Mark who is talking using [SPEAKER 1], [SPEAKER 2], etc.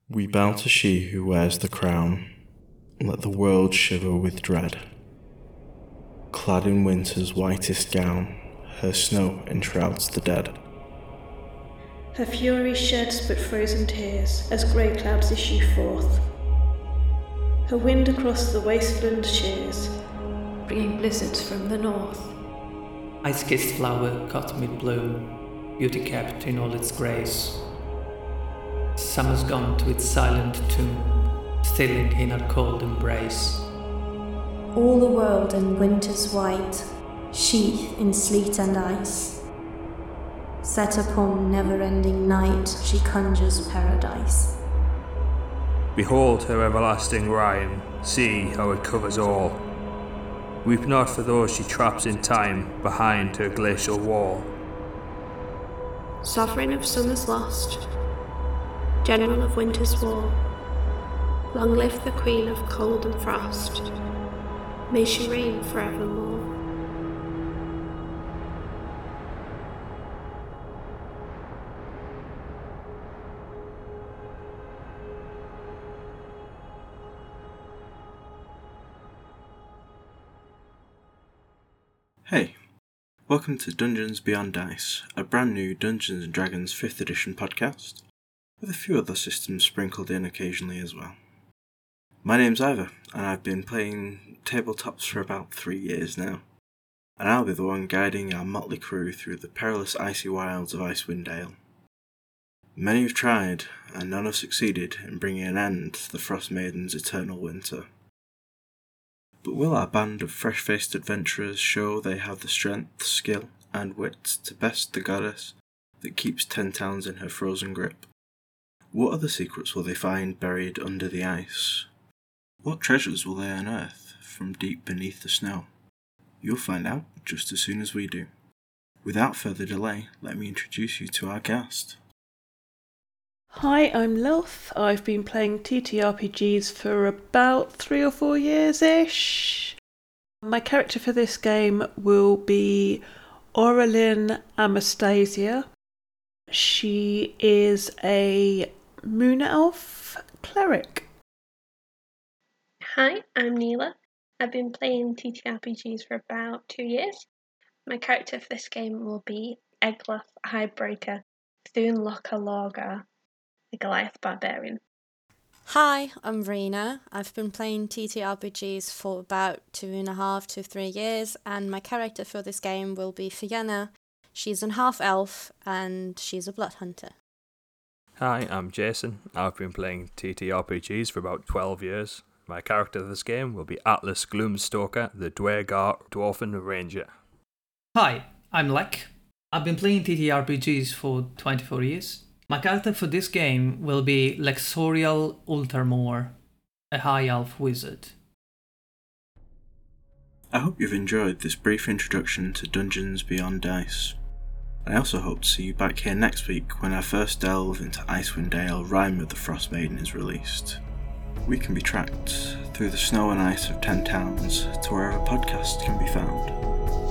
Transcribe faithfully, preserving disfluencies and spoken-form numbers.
[SPEAKER 1] We bow to she who wears the crown. Let the world shiver with dread. Clad in winter's whitest gown, her snow enshrouds the dead.
[SPEAKER 2] Her fury sheds but frozen tears as grey clouds issue forth. Her wind across the wasteland shears, bringing blizzards from the north.
[SPEAKER 3] Ice-kissed flower caught mid-bloom, beauty kept in all its grace. Summer's gone to its silent tomb, stilling in her cold embrace.
[SPEAKER 4] All the world in winter's white, sheath in sleet and ice. Set upon never-ending night, she conjures paradise.
[SPEAKER 5] Behold her everlasting rhyme, see how it covers all. Weep not for those she traps in time behind her glacial wall.
[SPEAKER 6] Sovereign of summer's lost, general of winter's war, long live the queen of cold and frost, may she reign forevermore.
[SPEAKER 1] Hey, welcome to Dungeons Beyond Dice, a brand new Dungeons and Dragons fifth edition podcast, with a few other systems sprinkled in occasionally as well. My name's Ivor, and I've been playing tabletops for about three years now, and I'll be the one guiding our motley crew through the perilous icy wilds of Icewind Dale. Many have tried, and none have succeeded in bringing an end to the Frost Maiden's eternal winter. But will our band of fresh-faced adventurers show they have the strength, skill, and wit to best the goddess that keeps ten towns in her frozen grip? What other secrets will they find buried under the ice? What treasures will they unearth from deep beneath the snow? You'll find out just as soon as we do. Without further delay, let me introduce you to our cast.
[SPEAKER 2] Hi, I'm Lilth. I've been playing T T R P Gs for about three or four years-ish. My character for this game will be Aurelin Amastasia. She is a moon elf cleric.
[SPEAKER 6] Hi, I'm Neela. I've been playing T T R P Gs for about two years. My character for this game will be Egloff Hidebreaker, Thun Locker Lorgar, the Goliath Barbarian.
[SPEAKER 7] Hi, I'm Rena. I've been playing T T R P Gs for about two and a half to three years, and my character for this game will be Fiona. She's an half-elf, and she's a blood hunter.
[SPEAKER 5] Hi, I'm Jason. I've been playing T T R P Gs for about twelve years. My character for this game will be Atlas Gloomstalker, the Dwergar Dwarfen Ranger.
[SPEAKER 3] Hi, I'm Lek. I've been playing T T R P Gs for twenty-four years. My character for this game will be Lexorial Ultermore, a high elf wizard.
[SPEAKER 1] I hope you've enjoyed this brief introduction to Dungeons Beyond Dice. I also hope to see you back here next week when our first delve into Icewind Dale Rime of the Frost Maiden is released. We can be tracked through the snow and ice of ten towns to wherever podcasts can be found.